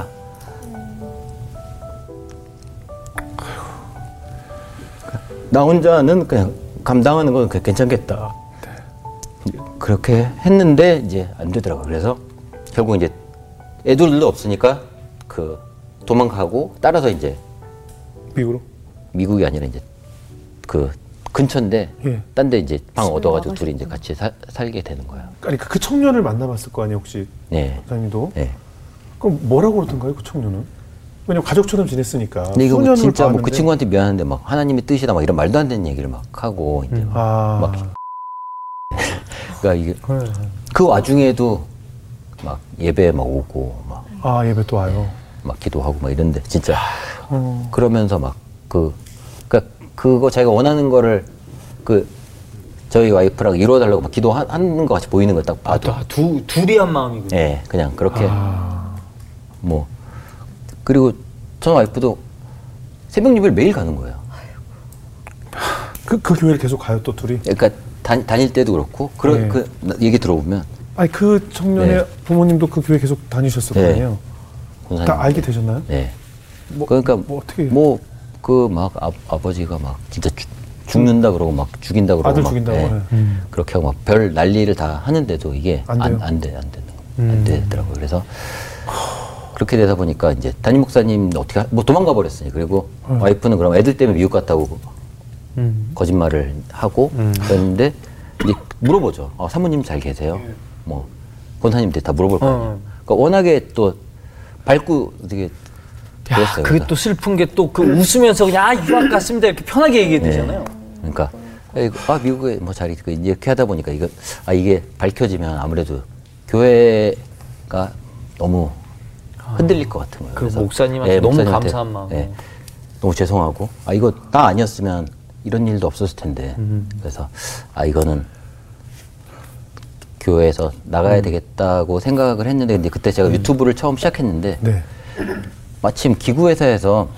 나 혼자는 그냥 감당하는 건 그냥 괜찮겠다. 그렇게 했는데 이제 안 되더라고요. 그래서 결국 이제 애들도 없으니까 그 도망가고 따라서 이제 미국으로. 미국이 아니라 이제 그 근처인데 예. 딴 데 이제 방 집에 얻어가지고 나가셨구나. 둘이 이제 같이 사, 살게 되는 거예요. 아니 그, 그 청년을 만나봤을 거 아니에요 혹시 네. 사장님도? 네. 그럼 뭐라고 그러던가요 그 청년은? 왜냐면 가족처럼 지냈으니까. 근데 이거 뭐 수년을 진짜 뭐 그 봐왔는데. 친구한테 미안한데 막 하나님의 뜻이다 막 이런 말도 안 되는 얘기를 막 하고 이제 막, 아. 막 그러니까 이게 네. 그 와중에도 막 예배 막 오고 막, 아 예배 또 와요. 막 기도하고 막 이런데 진짜 어. 그러면서 막 그 그러니까 그거 자기가 원하는 거를 그 저희 와이프랑 이루어달라고 막 기도하는 것 같이 보이는 걸 딱 아, 봐도 또 두, 둘이 한 마음이군요. 예 그냥 그렇게 아. 뭐 그리고 전 와이프도 새벽 예배를 매일 가는 거예요. 그, 그 교회를 계속 가요 또 둘이? 그러니까 다, 다닐 때도 그렇고 그런 네. 그 얘기 들어보면 아니 그 청년의 네. 부모님도 그 교회 계속 다니셨을 거 네. 아니에요? 권사님 다 알게 되셨나요? 네. 뭐, 그러니까 뭐 어떻게 뭐 그 막 아버지가 막 진짜 죽, 죽는다 그러고 막 죽인다 그러고 아들 막, 죽인다고, 예, 네. 음. 그렇게 하고 막 별 난리를 다 하는데도 이게 안 안, 돼요? 안 돼, 안 되는 거. 음. 안 되더라고요. 그래서 그렇게 되다 보니까 이제 담임 목사님 어떻게 하, 뭐 도망가 버렸으니 그리고 음. 와이프는 그럼 애들 때문에 미국 갔다고 음. 거짓말을 하고 음. 그랬는데 이제 물어보죠. 어, 사모님 잘 계세요? 예. 뭐 권사님들 다 물어볼 거 아니에요. 어. 그러니까 워낙에 또 밝고 되게 그랬어요. 그게 또 슬픈 게 또 그 웃으면서 그냥 아 유학 갔습니다 이렇게 편하게 얘기해 되잖아요. 네. 그러니까 아 미국에 뭐 잘 이렇게 하다 보니까 이거 아 이게 밝혀지면 아무래도 교회가 너무 흔들릴 것 같은 거예요. 그 그래서 목사님한테 네, 너무 목사님한테, 감사한 마음. 네, 너무 죄송하고 아 이거 나 아니었으면 이런 일도 없었을 텐데 음. 그래서 아 이거는 교회에서 나가야 음. 되겠다고 생각을 했는데 근데 그때 제가 음. 유튜브를 처음 시작했는데 네. 마침 기구회사에서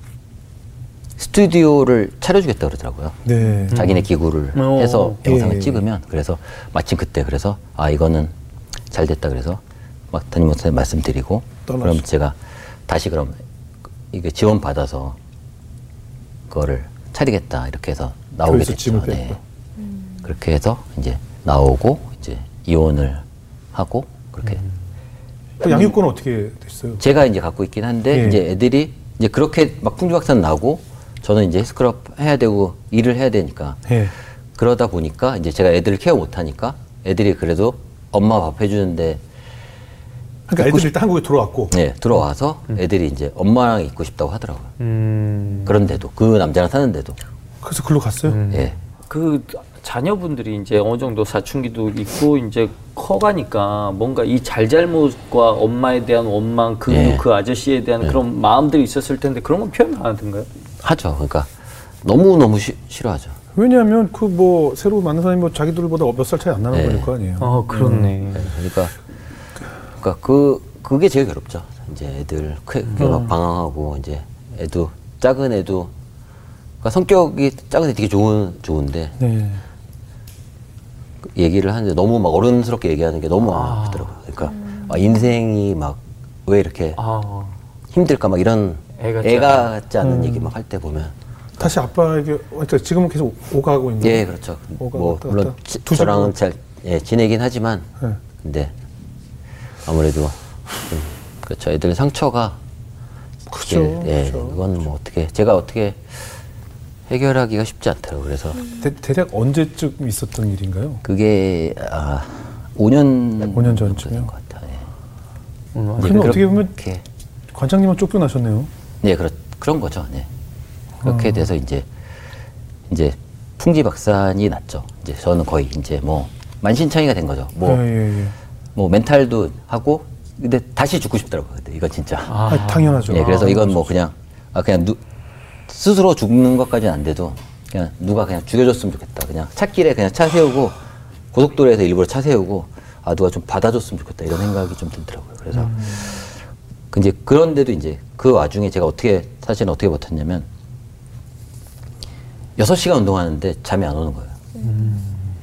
스튜디오를 차려주겠다 그러더라고요. 네. 자기네 기구를 음. 해서 오. 영상을 예. 찍으면 그래서 마침 그때 그래서 아 이거는 잘 됐다 그래서 막 담임 목사님 말씀드리고 떠났어. 그럼 제가 다시 그럼 이게 지원 받아서 그거를 차리겠다 이렇게 해서 나오게 됐죠. 네. 음. 그렇게 해서 이제 나오고 이제 이혼을 하고 그렇게. 음. 그 양육권은 어떻게 됐어요? 제가 이제 갖고 있긴 한데 예. 이제 애들이 이제 그렇게 막 풍주박산 나고 저는 이제 헬스클럽 해야 되고 일을 해야 되니까 예. 그러다 보니까 이제 제가 애들을 케어 못 하니까 애들이 그래도 엄마 밥 해주는데 그러니까 애들이 일단 한국에 들어왔고 네 들어와서 음. 애들이 이제 엄마랑 있고 싶다고 하더라고요. 음. 그런데도 그 남자랑 사는데도 그래서 글로 갔어요? 음. 네. 그 자녀분들이 이제 어느 정도 사춘기도 있고 이제 커가니까 뭔가 이 잘잘못과 엄마에 대한 원망, 그, 네. 그 아저씨에 대한 네. 그런 마음들이 있었을 텐데 그런 건 표현 안 하던가요? 하죠. 그러니까 너무너무 시, 싫어하죠. 왜냐하면 그 뭐 새로 만난 사람이 뭐 자기들보다 몇 살 차이 안 나는 네. 거일 거 아니에요. 아 그렇네. 음. 네. 그러니까 그러니까 그 그게 제일 괴롭죠. 이제 애들 음. 막 방황하고 이제 애도 작은 애도 그러니까 성격이 작은 애 되게 좋은 좋은데 네. 얘기를 하는데 너무 막 어른스럽게 얘기하는 게 너무 아. 아프더라고요. 그러니까 음. 아, 인생이 막 왜 이렇게 아. 힘들까 막 이런 애가, 애가 같지 않은 음. 얘기 막 할 때 보면 다시 아빠에게 그러니까 지금은 계속 오가고 있는 예 그렇죠. 뭐 갔다 물론 지, 저랑은 잘 예, 지내긴 하지만 네. 근데 아무래도 좀 그렇죠. 애들 상처가 그렇죠. 예, 그렇죠. 이건 뭐 어떻게 제가 어떻게 해결하기가 쉽지 않더라고요. 그래서 대, 대략 언제쯤 있었던 일인가요? 그게 아, 오 년 오 년 전쯤인 것 같아요. 예. 음, 그러면 어떻게 보면 관장님은 쫓겨나셨네요. 네, 그렇 그런 거죠. 네. 그렇게 아. 돼서 이제 이제 풍지박산이 났죠. 이제 저는 거의 이제 뭐 만신창이가 된 거죠. 뭐, 예, 예, 예. 뭐 멘탈도 하고 근데 다시 죽고 싶더라고요. 근데 이건 진짜. 아, 아 당연하죠. 예, 그래서 아, 이건 뭐 그냥 아 그냥 누, 스스로 죽는 것까지는 안 돼도 그냥 누가 그냥 죽여줬으면 좋겠다. 그냥 찻길에 그냥 차 세우고 고속도로에서 일부러 차 세우고 아 누가 좀 받아줬으면 좋겠다 이런 생각이 좀 들더라고요. 그래서 음. 이제 그런데도 이제 그 와중에 제가 어떻게 사실은 어떻게 버텼냐면 여섯 시간 운동하는데 잠이 안 오는 거예요. 음.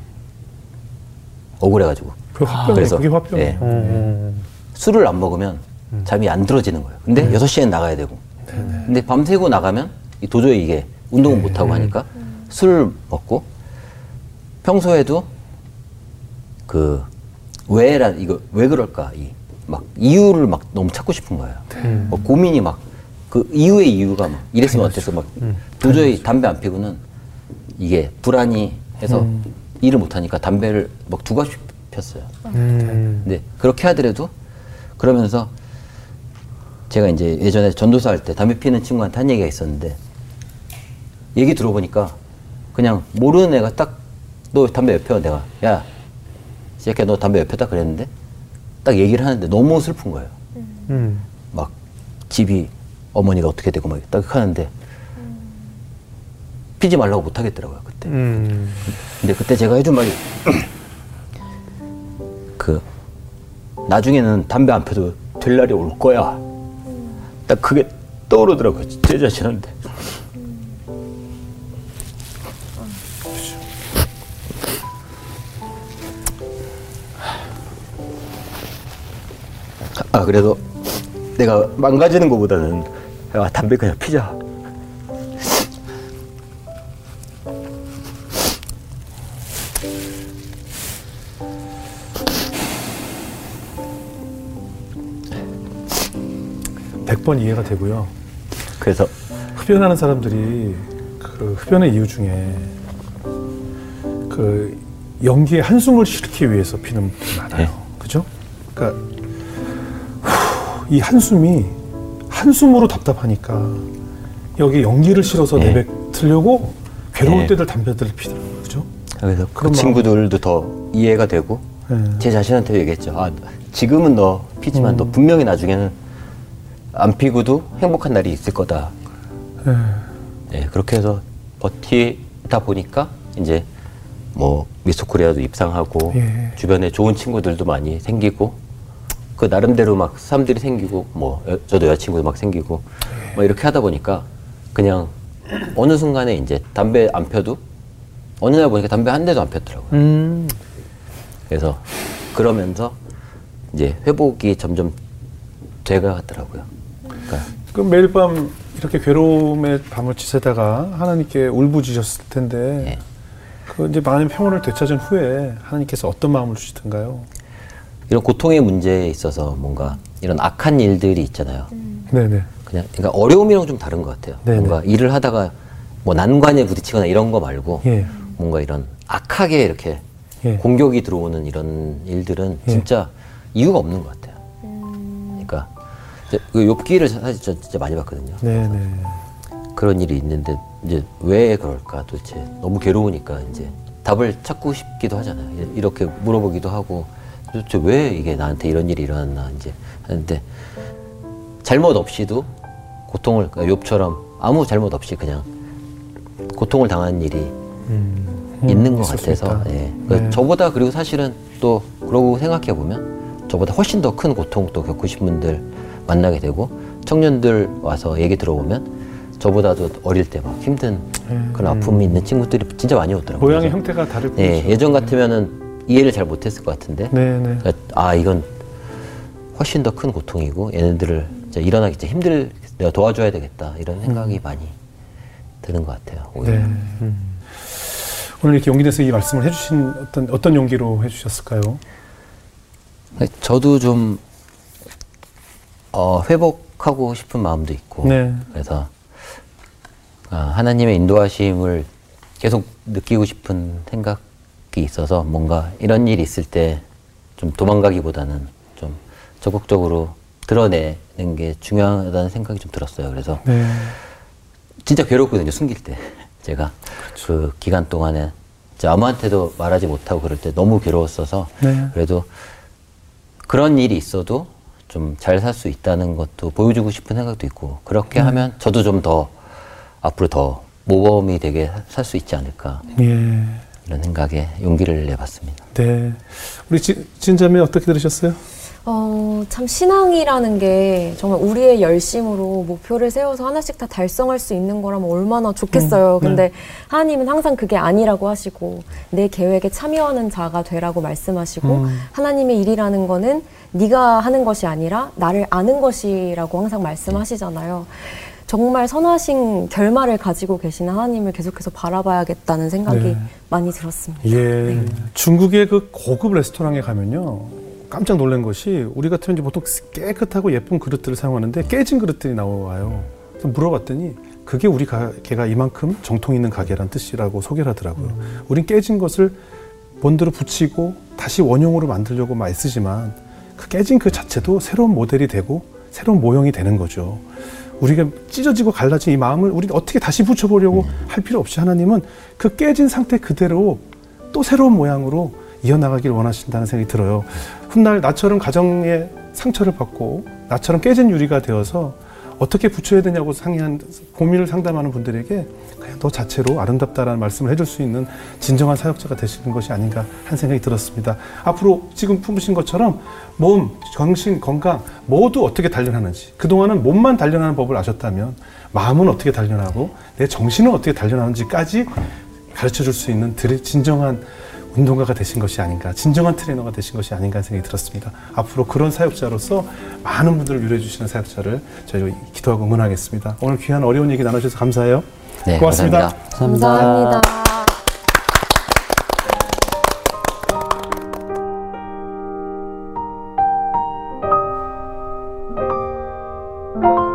억울해가지고. 그 화병이에요. 그래서 그게 화병이에요. 예. 음. 술을 안 먹으면 음. 잠이 안 들어지는 거예요. 근데 네. 여섯 시에는 나가야 되고. 네네. 근데 밤새고 나가면 도저히 이게 운동을 네. 못하고 하니까 음. 술을 먹고 평소에도 그 왜라 이거 왜 그럴까 이 막 이유를 막 너무 찾고 싶은 거예요. 음. 뭐 고민이 막 그 이유의 이유가 막 이랬으면 어땠어 막 음. 도저히 담배 안 피고는 이게 불안이 해서 음. 일을 못 하니까 담배를 막 두 가지 폈어요. 음. 근데 그렇게 하더라도 그러면서 제가 이제 예전에 전도사 할 때 담배 피는 친구한테 한 얘기가 있었는데 얘기 들어보니까 그냥 모르는 애가 딱 너 담배 왜 펴? 내가 야 이 새끼야 너 담배 왜 폈다 그랬는데 딱 얘기를 하는데 너무 슬픈 거예요. 음. 막 집이 어머니가 어떻게 되고 막 딱 하는데 음. 피지 말라고 못 하겠더라고요 그때. 음. 근데 그때 제가 해준 말이 그 나중에는 담배 안 펴도 될 날이 올 거야. 딱 그게 떠오르더라고요 제 자신한테. 아 그래서 내가 망가지는 것보다는 야, 담배 그냥 피자. 백 번 이해가 되고요. 그래서 흡연하는 사람들이 그 흡연의 이유 중에 그 연기에 한숨을 쉬기 위해서 피는 분이 많아요. 네. 그죠? 그러니까 이 한숨이 한숨으로 답답하니까 여기 연기를 실어서 네. 내뱉으려고 괴로울 네. 때들 담배들을 피더라고요. 그죠? 그래서 그 친구들도 더 이해가 되고 네. 제 자신한테 얘기했죠. 아, 지금은 너 피지만 음. 너 분명히 나중에는 안 피고도 행복한 날이 있을 거다. 네. 네, 그렇게 해서 버티다 보니까 이제 뭐 미스코리아도 입상하고 예. 주변에 좋은 친구들도 많이 생기고 그 나름대로 막 사람들이 생기고 뭐 여, 저도 여자친구도 막 생기고 예. 뭐 이렇게 하다 보니까 그냥 어느 순간에 이제 담배 안 펴도 어느 날 보니까 담배 한 대도 안 폈더라고요. 음. 그래서 그러면서 이제 회복이 점점 돼가 같더라고요. 그러니까 그럼 매일 밤 이렇게 괴로움의 밤을 지새다가 하나님께 울부짖으셨을 텐데 예. 그 이제 마음의 평온을 되찾은 후에 하나님께서 어떤 마음을 주시던가요? 이런 고통의 문제에 있어서 뭔가 이런 악한 일들이 있잖아요. 음. 네네. 그냥 그러니까 어려움이랑 좀 다른 것 같아요. 네네. 뭔가 일을 하다가 뭐 난관에 부딪히거나 이런 거 말고 예. 뭔가 이런 악하게 이렇게 예. 공격이 들어오는 이런 일들은 예. 진짜 이유가 없는 것 같아요. 음. 그러니까 그 욥기를 사실 저 진짜 많이 봤거든요. 네네. 그런 일이 있는데 이제 왜 그럴까 도대체 너무 괴로우니까 이제 답을 찾고 싶기도 하잖아요. 이렇게 물어보기도 하고 도대체 왜 이게 나한테 이런 일이 일어났나 이제 하는데 잘못 없이도 고통을 그러니까 욥처럼 아무 잘못 없이 그냥 고통을 당한 일이 음, 있는 음, 것 같아서 예. 네. 저보다 그리고 사실은 또 그러고 생각해 보면 저보다 훨씬 더 큰 고통 또 겪으신 분들 만나게 되고 청년들 와서 얘기 들어보면 저보다도 어릴 때 막 힘든 음. 그런 아픔이 있는 친구들이 진짜 많이 오더라고요. 모양의 그래서, 형태가 다를 뿐이죠. 네, 예전 같으면은 이해를 잘 못했을 것 같은데 네네. 그러니까 아 이건 훨씬 더 큰 고통이고 얘네들을 진짜 일어나기 진짜 힘들 내가 도와줘야 되겠다 이런 생각이 음. 많이 드는 것 같아요. 오히려. 네. 음. 오늘 이렇게 용기 내서 이 말씀을 해주신 어떤 어떤 용기로 해주셨을까요? 저도 좀 어, 회복하고 싶은 마음도 있고 네. 그래서 아, 하나님의 인도하심을 계속 느끼고 싶은 생각이 있어서 뭔가 이런 일이 있을 때 좀 도망가기보다는 좀 적극적으로 드러내는 게 중요하다는 생각이 좀 들었어요. 그래서 네. 진짜 괴롭거든요. 숨길 때 제가 그렇죠. 그 기간 동안에 아무한테도 말하지 못하고 그럴 때 너무 괴로웠어서 네. 그래도 그런 일이 있어도 좀 잘 살 수 있다는 것도 보여주고 싶은 생각도 있고 그렇게 네. 하면 저도 좀 더 앞으로 더 모범이 되게 살 수 있지 않을까 예. 이런 생각에 용기를 내봤습니다. 네, 우리 지, 진자매 어떻게 들으셨어요? 어, 참 신앙이라는 게 정말 우리의 열심으로 목표를 세워서 하나씩 다 달성할 수 있는 거라면 얼마나 좋겠어요. 음, 네. 근데 하나님은 항상 그게 아니라고 하시고 내 계획에 참여하는 자가 되라고 말씀하시고 음. 하나님의 일이라는 거는 네가 하는 것이 아니라 나를 아는 것이라고 항상 말씀하시잖아요. 정말 선하신 결말을 가지고 계시는 하나님을 계속해서 바라봐야겠다는 생각이 네. 많이 들었습니다. 예, 네. 중국의 그 고급 레스토랑에 가면요. 깜짝 놀란 것이 우리 같으면 이제 보통 깨끗하고 예쁜 그릇들을 사용하는데 깨진 그릇들이 나와요. 그래서 물어봤더니 그게 우리 가게가 이만큼 정통 있는 가게란 뜻이라고 소개를 하더라고요. 음. 우린 깨진 것을 본드로 붙이고 다시 원형으로 만들려고 막 애쓰지만 그 깨진 그 자체도 새로운 모델이 되고 새로운 모형이 되는 거죠. 우리가 찢어지고 갈라진 이 마음을 우리가 어떻게 다시 붙여보려고 음. 할 필요 없이 하나님은 그 깨진 상태 그대로 또 새로운 모양으로 이어나가길 원하신다는 생각이 들어요. 훗날 나처럼 가정의 상처를 받고 나처럼 깨진 유리가 되어서 어떻게 붙여야 되냐고 상의한 고민을 상담하는 분들에게 그냥 너 자체로 아름답다라는 말씀을 해줄 수 있는 진정한 사역자가 되시는 것이 아닌가 하는 생각이 들었습니다. 앞으로 지금 품으신 것처럼 몸, 정신, 건강 모두 어떻게 단련하는지 그동안은 몸만 단련하는 법을 아셨다면 마음은 어떻게 단련하고 내 정신은 어떻게 단련하는지까지 가르쳐줄 수 있는 진정한 운동가가 되신 것이 아닌가, 진정한 트레이너가 되신 것이 아닌가 하는 생각이 들었습니다. 앞으로 그런 사역자로서 많은 분들을 위로해 주시는 사역자를 저희가 기도하고 응원하겠습니다. 오늘 귀한 어려운 얘기 나눠주셔서 감사해요. 네, 고맙습니다. 감사합니다. 감사합니다. 감사합니다.